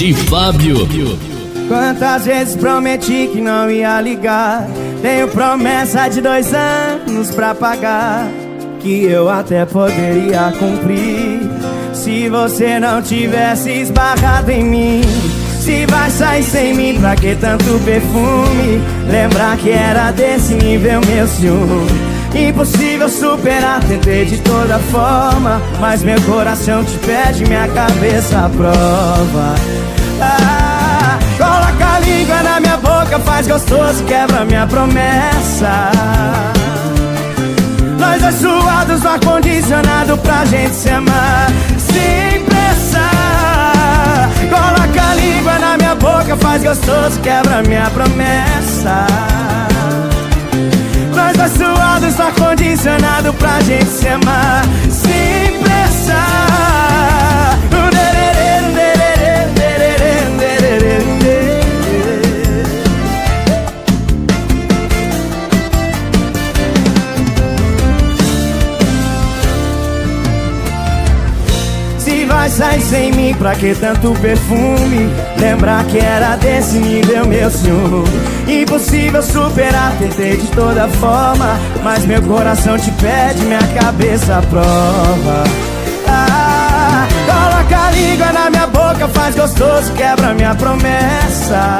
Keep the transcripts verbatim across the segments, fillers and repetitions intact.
D J Fábio. Quantas vezes prometi que não ia ligar? Tenho promessa de dois anos pra pagar, que eu até poderia cumprir se você não tivesse esbarrado em mim. Se vai sair sem mim, pra que tanto perfume? Lembrar que era desse nível meu ciúme. Impossível superar, tentei de toda forma, mas meu coração te pede, minha cabeça à prova. Ah, coloca a língua na minha boca, faz gostoso, quebra minha promessa. Nós dois suados no ar-condicionado pra gente se amar sem pressa. Coloca a língua na minha boca, faz gostoso, quebra minha promessa. Nós dois suados no ar-condicionado pra gente se amar sem pressa. Vai sair sem mim, pra que tanto perfume? Lembrar que era desse nível meu ciúme. Impossível superar, tentei de toda forma, mas meu coração te pede, minha cabeça à prova. Ah, coloca a língua na minha boca, faz gostoso, quebra minha promessa.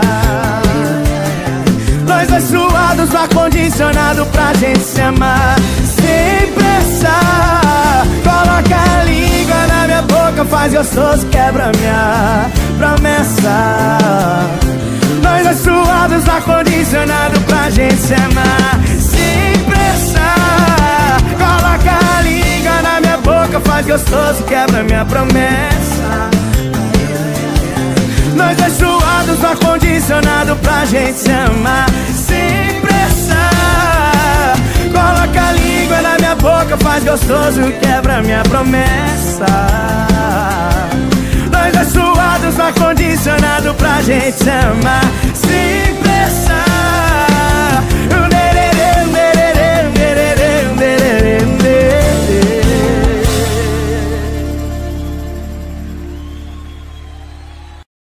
Nós dois suados no ar-condicionado pra gente se amar sem pressa. Coloca a língua na minha boca, faz gostoso, quebra minha promessa. Nós dois suados no ar-condicionado pra gente se amar sem pressa. Coloca a língua na minha boca, faz gostoso, quebra minha promessa. Nós dois suados no ar-condicionado pra gente se amar sem pressa. Coloca a língua na minha boca, faz gostoso, quebra minha promessa. Nós dois suados no ar-condicionado pra gente se amar